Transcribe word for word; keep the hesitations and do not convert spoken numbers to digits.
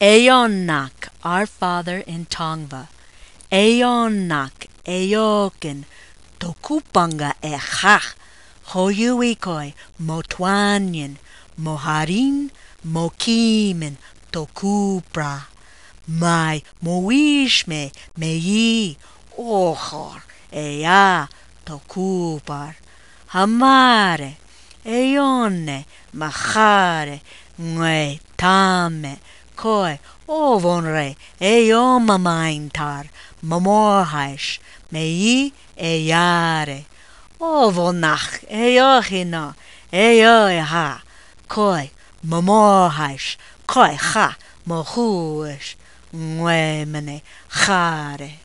Eonak, our father in Tongva. Eonak, Eokin, Tokupanga echach, Hoyuikoi, Motwanyan, Moharin, Mokimin, Tokupra. My Moishme, Meyi, Ochor, Eya, Tokupar. Hamare, Eonne, Machare, Ngue, Tame, Koi, Ovonre, Eomamaintar, Mamorhaish, Mei, Eyare, Ovonach, Eohina, Eoha, Koi, Mamorhaish, Koi ha, Mohuish, Ngue mene, Chare.